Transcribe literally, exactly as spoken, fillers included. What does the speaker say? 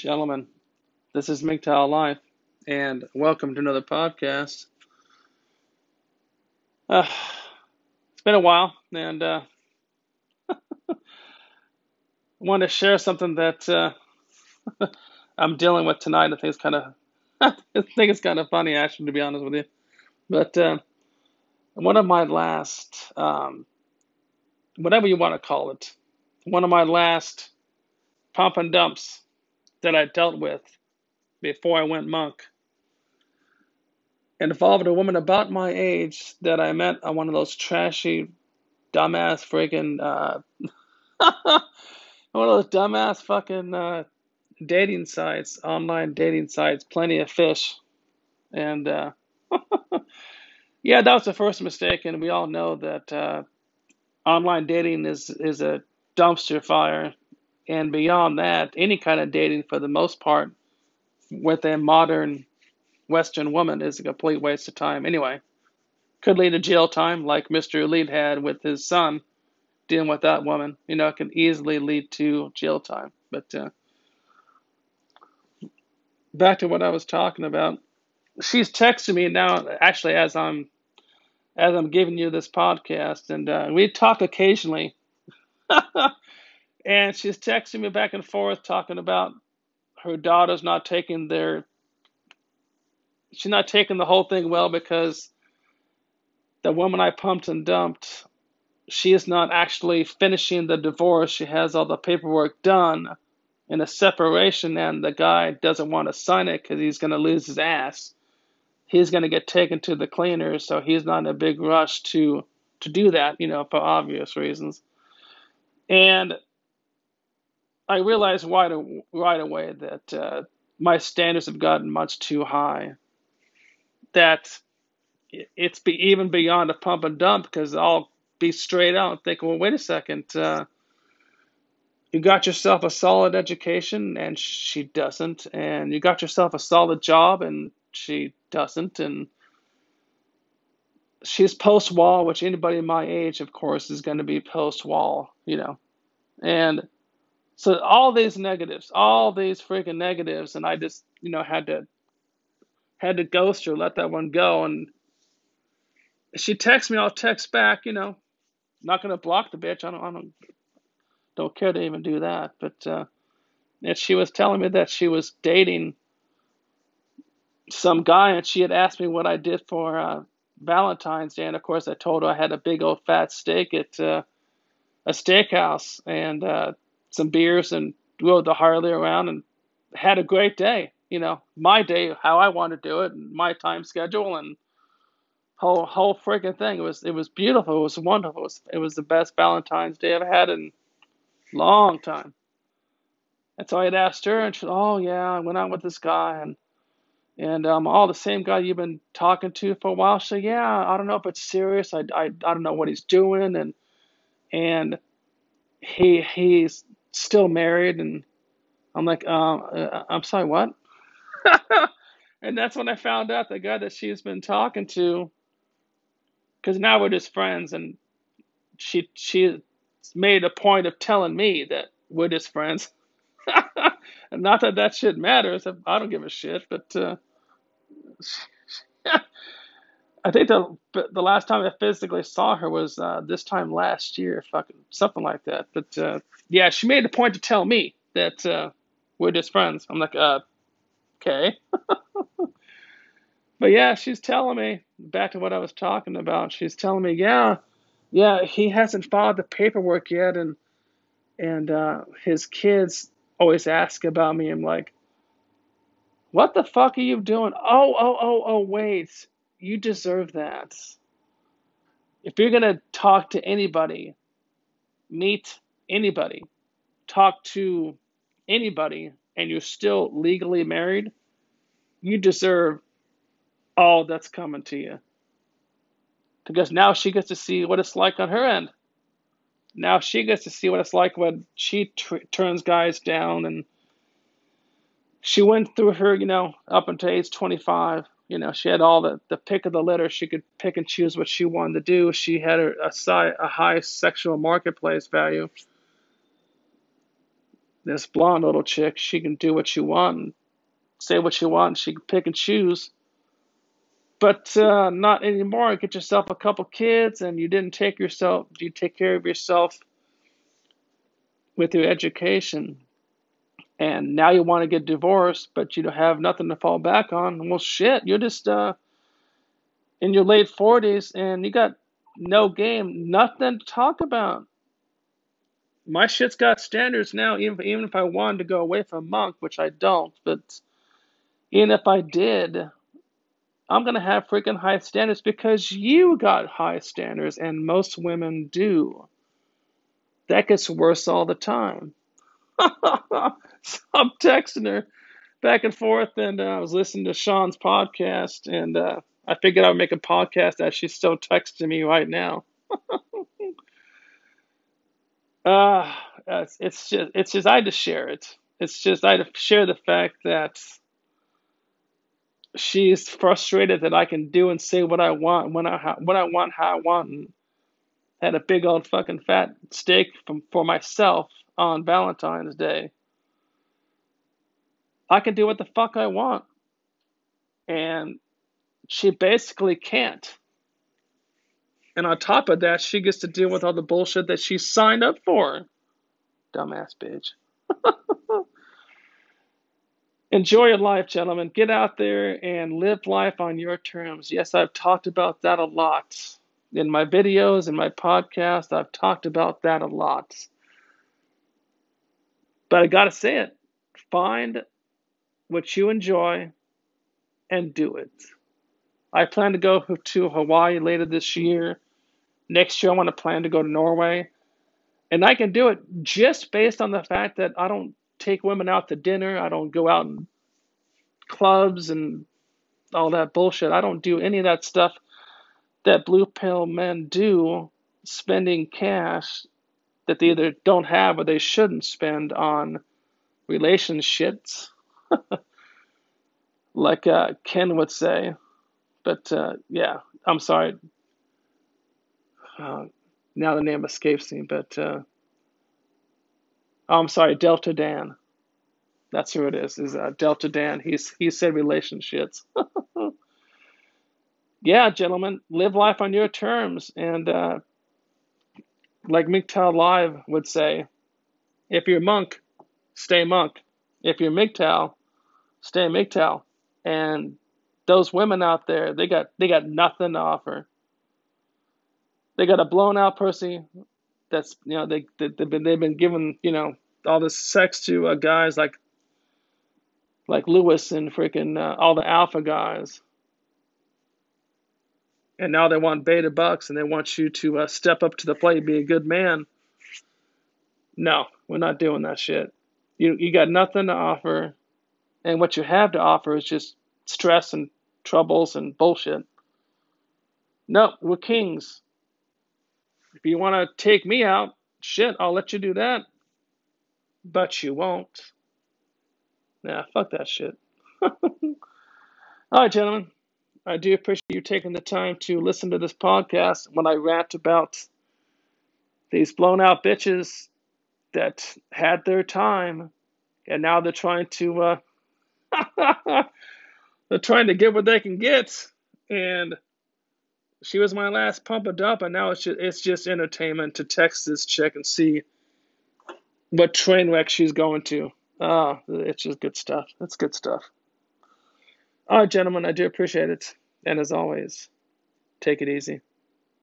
Gentlemen, this is M G T O W Life, and welcome to another podcast. Uh, it's been a while, and uh, I want to share something that uh, I'm dealing with tonight. I think it's kind of, I think it's kind of funny, actually, to be honest with you. But uh, one of my last, um, whatever you want to call it, one of my last pump and dumps that I dealt with before I went monk involved a woman about my age that I met on one of those trashy, dumbass freaking uh, one of those dumbass fucking uh, dating sites, online dating sites, Plenty of Fish. And uh, yeah, that was the first mistake. And we all know that uh, online dating is, is a dumpster fire. And beyond that, any kind of dating for the most part with a modern Western woman is a complete waste of time. Anyway, could lead to jail time like Mister Elite had with his son dealing with that woman. You know, it can easily lead to jail time. But uh, back to what I was talking about. She's texting me now, actually, as I'm as I'm giving you this podcast, and uh, we talk occasionally. And she's texting me back and forth, talking about her daughter's not taking their, she's not taking the whole thing well because the woman I pumped and dumped, she is not actually finishing the divorce. She has all the paperwork done in a separation, and the guy doesn't want to sign it because he's going to lose his ass. He's going to get taken to the cleaners, so he's not in a big rush to to do that, you know, for obvious reasons. And I realized right, right away that uh, my standards have gotten much too high. That it's be even beyond a pump and dump because I'll be straight out and think, well, wait a second, uh, you got yourself a solid education and she doesn't, and you got yourself a solid job and she doesn't, and she's post wall, which anybody my age, of course, is going to be post wall, you know. And so all these negatives, all these freaking negatives, and I just, you know, had to had to ghost her, let that one go. And she texts me, I'll text back, you know. I'm not going to block the bitch. I don't, I don't, don't care to even do that. But uh, and she was telling me that she was dating some guy, and she had asked me what I did for uh, Valentine's Day, and of course I told her I had a big old fat steak at uh, a steakhouse and uh, some beers and rode the Harley around and had a great day. You know, my day, how I want to do it, and my time schedule, and whole whole freaking thing. It was it was beautiful. It was wonderful. It was, it was the best Valentine's Day I've had in a long time. And so I had asked her, and she said, "Oh yeah, I went out with this guy, and and um, all the same guy you've been talking to for a while." So yeah, I don't know if it's serious. I, I, I don't know what he's doing, and and he he's still married, and I'm like, um, uh, I'm sorry, what? And that's when I found out the guy that she's been talking to, because now we're just friends, and she she made a point of telling me that we're just friends. And not that that shit matters. I don't give a shit, but uh, I think the the last time I physically saw her was uh, this time last year, fucking something like that. But uh, yeah, she made a point to tell me that uh, we're just friends. I'm like, uh, okay. But yeah, she's telling me, back to what I was talking about. She's telling me, yeah, yeah, he hasn't filed the paperwork yet, and and uh, his kids always ask about me. I'm like, what the fuck are you doing? Oh, oh, oh, oh, wait, you deserve that. If you're gonna talk to anybody, meet anybody, talk to anybody, and you're still legally married, you deserve all that's coming to you. Because now she gets to see what it's like on her end. Now she gets to see what it's like when she tr- turns guys down. And she went through her, you know, up until age twenty-five. You know, she had all the, the pick of the litter. She could pick and choose what she wanted to do. She had a, a, a high sexual marketplace value. This blonde little chick, she can do what you want, and say what you want. She can pick and choose. But uh, not anymore. Get yourself a couple kids, and you didn't take yourself. You take care of yourself with your education, and now you want to get divorced, but you don't have nothing to fall back on. Well, shit, you're just uh, in your late forties, and you got no game, nothing to talk about. My shit's got standards now. Even even if I wanted to go away from monk, which I don't, but even if I did, I'm gonna have freaking high standards because you got high standards, and most women do. That gets worse all the time. So I'm texting her back and forth, and uh, I was listening to Sean's podcast, and uh, I figured I would make a podcast as she's still texting me right now. Uh, it's, it's just, it's just, I had to share it. It's just, I had to share the fact that she's frustrated that I can do and say what I want when I, when I want, how I want, and had a big old fucking fat steak from, for myself on Valentine's Day. I can do what the fuck I want. And she basically can't. And on top of that, she gets to deal with all the bullshit that she signed up for. Dumbass bitch. Enjoy your life, gentlemen. Get out there and live life on your terms. Yes, I've talked about that a lot. In my videos, in my podcast, I've talked about that a lot. But I gotta say it. Find what you enjoy and do it. I plan to go to Hawaii later this year. Next year, I want to plan to go to Norway. And I can do it just based on the fact that I don't take women out to dinner. I don't go out in clubs and all that bullshit. I don't do any of that stuff that blue pill men do, spending cash that they either don't have or they shouldn't spend on relationships, like uh, Ken would say. But uh, yeah, I'm sorry. Uh, now the name escapes me, but uh, oh, I'm sorry, Delta Dan. That's who it is. Is uh, Delta Dan? He's he said relationships. Yeah, gentlemen, live life on your terms, and uh, like M G T O W Live would say, if you're monk, stay monk. If you're M G T O W, stay M G T O W. And those women out there, they got they got nothing to offer. They got a blown out pussy. That's you know they, they they've been they've been giving you know all this sex to uh, guys like like Lewis and freaking uh, all the alpha guys. And now they want beta bucks, and they want you to uh, step up to the plate and be a good man. No, we're not doing that shit. You you got nothing to offer, and what you have to offer is just stress and troubles and bullshit. No, we're kings. If you want to take me out, shit, I'll let you do that. But you won't. Nah, fuck that shit. All right, gentlemen. I do appreciate you taking the time to listen to this podcast when I rant about these blown out bitches that had their time and now they're trying to uh, they're trying to get what they can get. And she was my last pump and dump, and now it's just it's just entertainment to text this chick and see what train wreck she's going to. Ah, oh, it's just good stuff. It's good stuff. All right, gentlemen, I do appreciate it. And as always, take it easy.